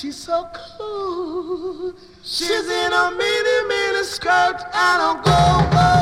she's so cool. She's in a mini skirt and a go-go.